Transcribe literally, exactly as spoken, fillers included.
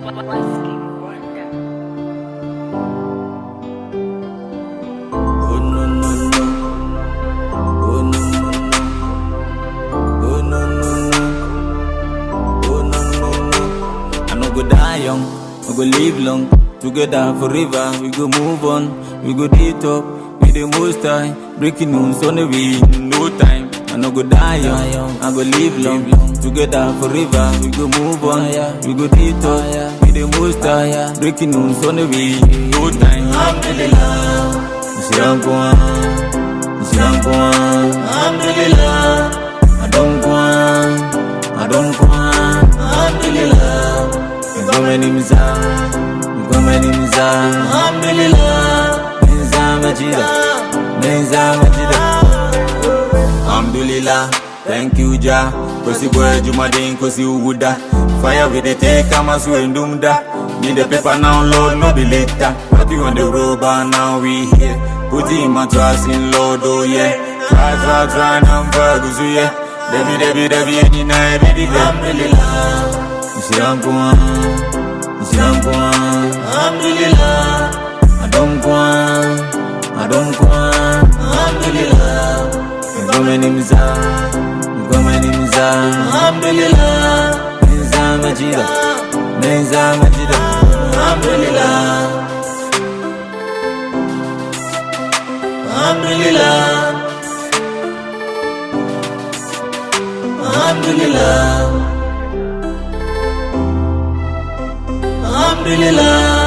Oh no no no, oh no no no, oh no no no, oh no no no. I no go die young, I go live long. Together forever, we go move on, we go deep up, we the most high. Breaking news on the way, no time. I no go die young, I go live long. Together forever, we go move on, we go deep up, we the most high. Breaking news on the way, no time. Alhamdulillah, Nsirampuan, Nsirampuan. Alhamdulillah, I don't want, I don't want. Alhamdulillah, you go many mizah. Alhamdulillah, Menza Majida, Menza Majida. Alhamdulillah, thank you Jah. Kosi boy Jumadin, Kosi Uguda. Fire with the take, I'm a swing dumda. Need the paper now, Lord, no be later. But you on the road, but now we here. Put in my trust in Lord, oh yeah. Try, try, try, now Ferguson, yeah. Debbie, Debbie, Debbie, any night, baby. Alhamdulillah, Nsirampuan. Alhamdulillah, I don't want, I don't want. Alhamdulillah, you go many mizah, you go many mizah. Alhamdulillah, Menza Majida, Menza Majida. Alhamdulillah, Alhamdulillah, Alhamdulillah. Alhamdulillah.